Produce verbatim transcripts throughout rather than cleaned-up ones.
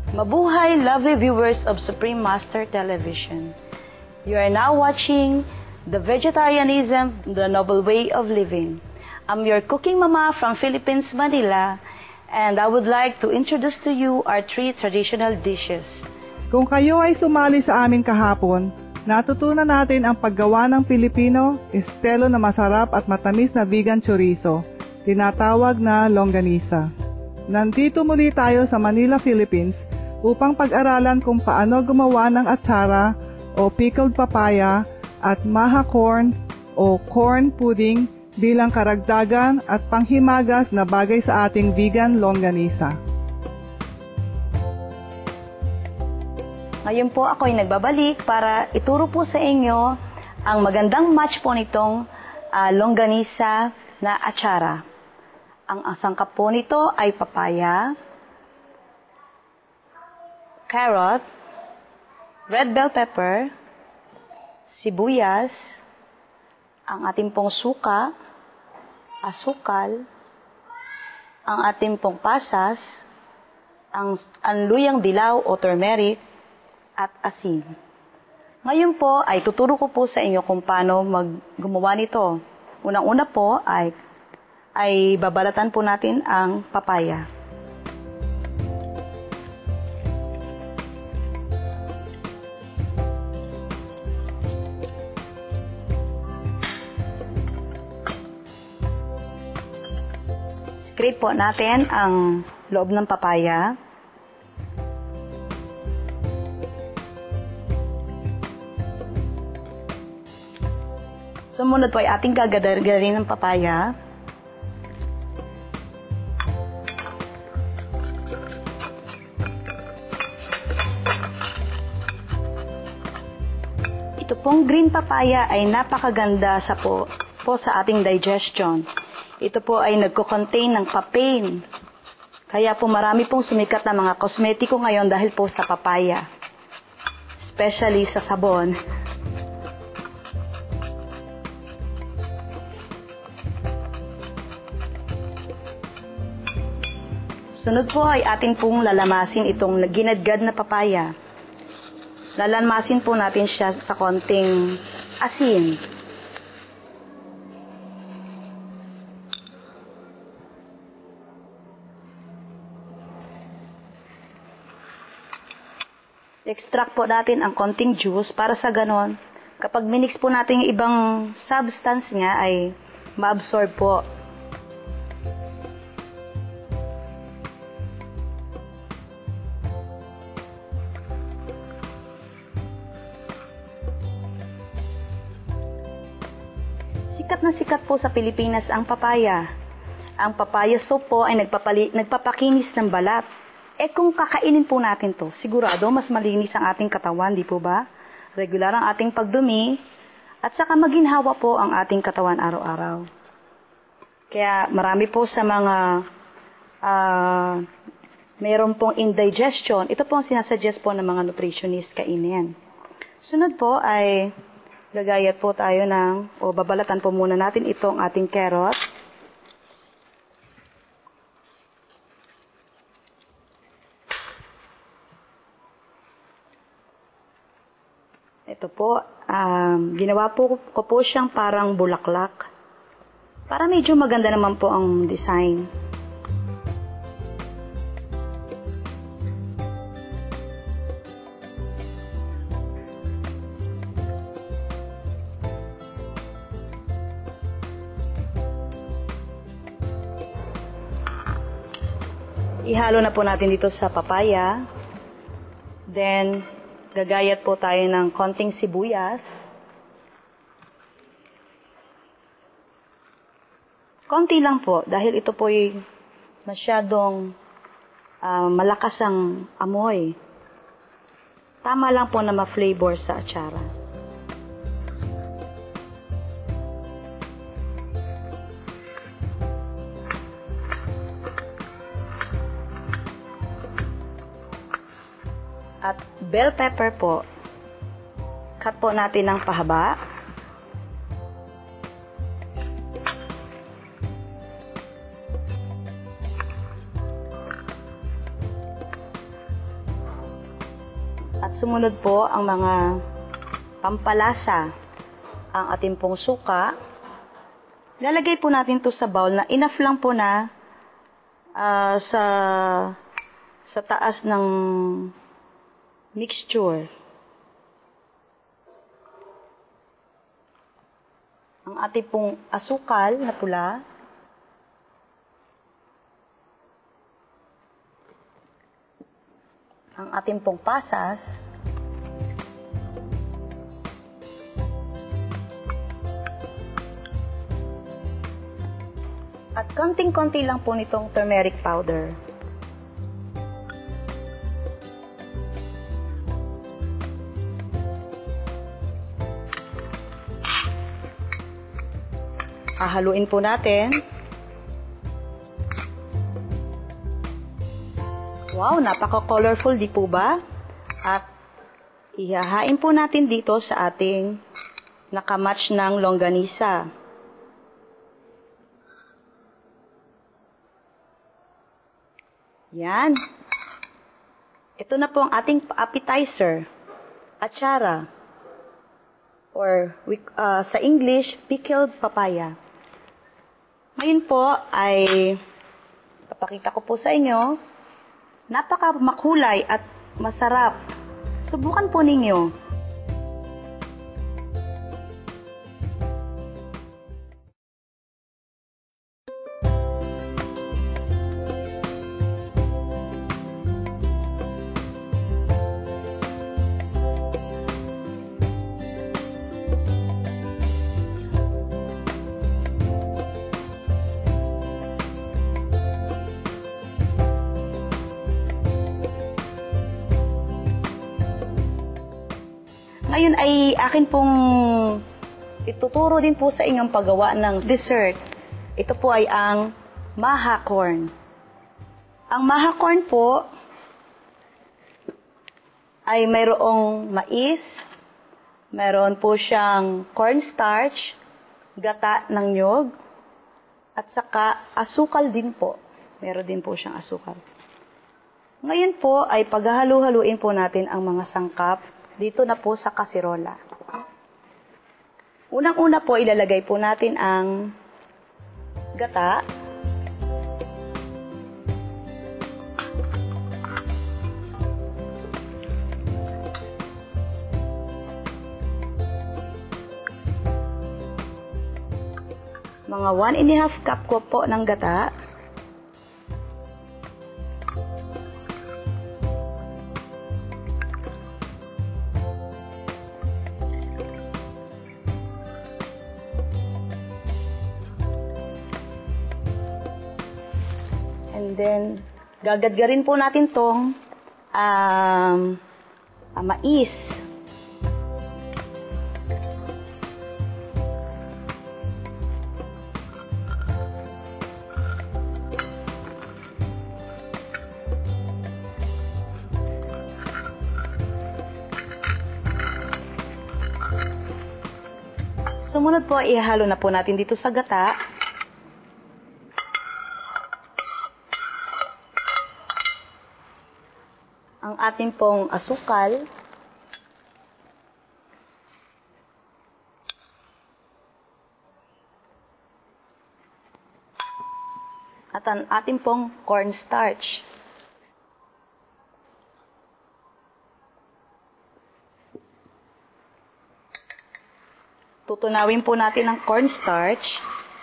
Mabuhay, lovely viewers of Supreme Master Television. You are now watching The Vegetarianism, the Noble Way of Living. I'm your cooking mama from Philippines, Manila, and I would like to introduce to you our three traditional dishes. Kung kayo ay sumali sa amin kahapon, natutunan natin ang paggawa ng Pilipino estilo na masarap at matamis na vegan chorizo, tinatawag na longganisa. Nandito muli tayo sa Manila, Philippines upang pag-aralan kung paano gumawa ng atsara o pickled papaya at maha corn o corn pudding bilang karagdagan at panghimagas na bagay sa ating vegan longganisa. Ngayon po ako ay nagbabalik para ituro po sa inyo ang magandang match po nitong uh, longganisa na atsara. Ang sangkap po nito ay papaya, carrot, red bell pepper, sibuyas, ang ating pong suka, asukal, ang ating pong pasas, ang, ang luyang dilaw o turmeric, at asin. Ngayon po ay tuturo ko po sa inyo kung paano maggumawa nito. Unang-una po ay ay babalatan po natin ang papaya. Scrape po natin ang loob ng papaya. Sumunod po ay ating gagadar-garin ng papaya. Ito pong green papaya ay napakaganda sa po, po sa ating digestion. Ito po ay nagko-contain ng papain. Kaya po marami pong sumikat na mga kosmetiko ngayon dahil po sa papaya. Especially sa sabon. Sunod po ay atin pong lalamasin itong ginadgad na papaya. Lalamasin po natin siya sa konting asin. Extract po natin ang konting juice para sa ganon. Kapag minix po natin yung ibang substance niya ay ma-absorb po. Sikat na sikat po sa Pilipinas ang papaya. Ang papaya soup po ay nagpapali, nagpapakinis ng balat. Eh kung kakainin po natin to, sigurado mas malinis ang ating katawan, di po ba? Regular ang ating pagdumi at saka maginhawa po ang ating katawan araw-araw. Kaya marami po sa mga uh, mayroon pong indigestion, ito po ang sinasuggest po ng mga nutritionist kainin. Sunod po ay gagayat po tayo ng, o babalatan po muna natin itong ating carrot. Ito po, um, ginawa po ko po siyang parang bulaklak. Para medyo maganda naman po ang design. Ihalo na po natin dito sa papaya. Then, gagayat po tayo ng konting sibuyas. Konti lang po, dahil ito po ay masyadong uh, malakas ang amoy. Tama lang po na ma-flavor sa atsara. At bell pepper po, cut po natin ng pahaba. At sumunod po ang mga pampalasa. Ang ating pong suka. Lalagay po natin to sa bowl na enough lang po na uh, sa, sa taas ng mixture. Ang ating pong asukal na pula. Ang ating pong pasas. At konting-konti lang po nitong turmeric powder. Hahaluin po natin. Wow, napaka-colorful, di po ba? At ihahain po natin dito sa ating nakamatch ng longganisa. Yan. Ito na po ang ating appetizer, atsara, or uh, sa English, pickled papaya. Ngayon po ay papakita ko po sa inyo, napaka-makulay at masarap. Subukan po ninyo. Ngayon ay akin pong ituturo din po sa inyong paggawa ng dessert. Ito po ay ang maha corn. Ang maha corn po ay mayroong mais, mayroon po siyang cornstarch, gata ng nyog, at saka asukal din po. Meron din po siyang asukal. Ngayon po ay paghahalu-haluin po natin ang mga sangkap dito na po sa kasirola. Unang-una po, ilalagay po natin ang gata. Mga one and a half cup ko po ng gata. And then, gagadgarin po natin tong um, uh, mais. Sumunod po, ihalo na po natin dito sa gata. Ang ating pong asukal. At ang ating pong cornstarch. Tutunawin po natin ang cornstarch.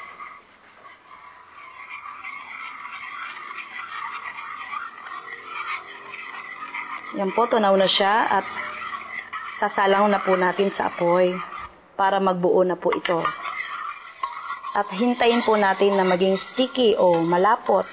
Yan po, tunaw na siya at sasalang na po natin sa apoy para magbuo na po ito. At hintayin po natin na maging sticky o malapot.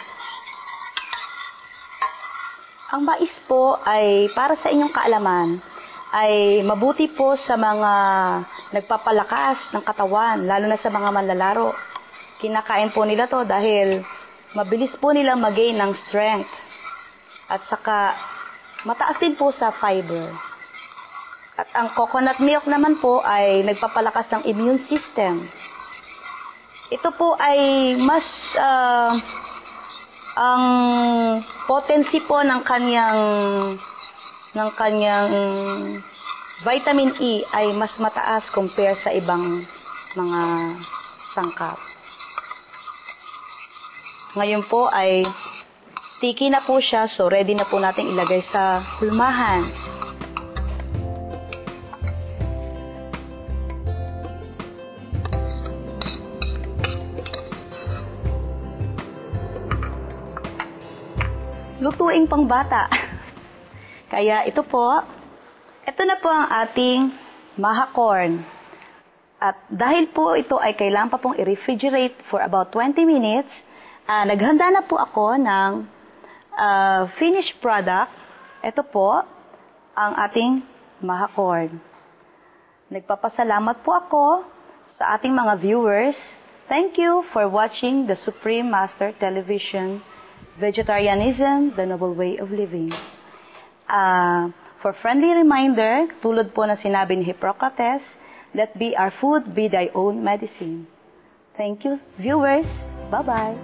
Ang mais po ay, para sa inyong kaalaman, ay mabuti po sa mga nagpapalakas ng katawan, lalo na sa mga manlalaro. Kinakain po nila to dahil mabilis po nilang mag-gain ng strength. At saka, mataas din po sa fiber. At ang coconut milk naman po ay nagpapalakas ng immune system. Ito po ay mas uh, ang potency po ng kanyang ng kanyang vitamin E ay mas mataas compare sa ibang mga sangkap. Ngayon po ay sticky na po siya, so ready na po natin ilagay sa hulmahan. Lutuing pangbata. Kaya ito po, ito na po ang ating maha corn. At dahil po ito ay kailangan pa pong i-refrigerate for about twenty minutes, uh, naghanda na po ako ng uh, finished product. Ito po ang ating maha corn. Nagpapasalamat po ako sa ating mga viewers. Thank you for watching the Supreme Master Television Vegetarianism, the Noble Way of Living. Uh, for friendly reminder, tulad po na sinabi ni Hippocrates, let be our food, be thy own medicine. Thank you, viewers. Bye-bye.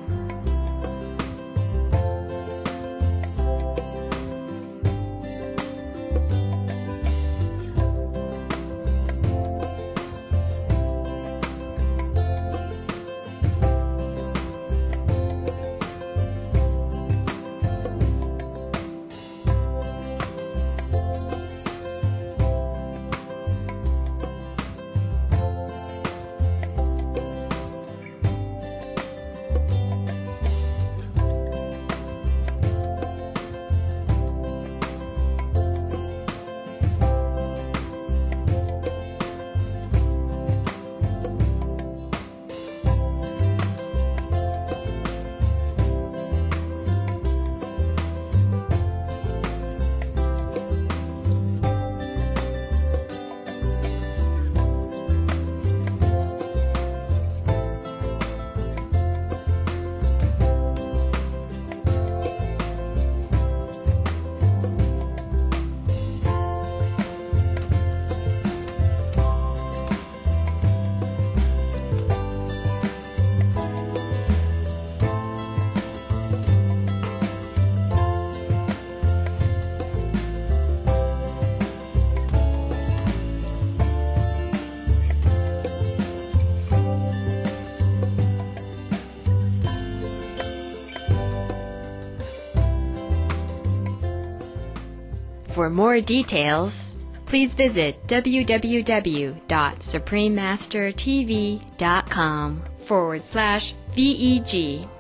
For more details, please visit www.suprememastertv.com forward slash VEG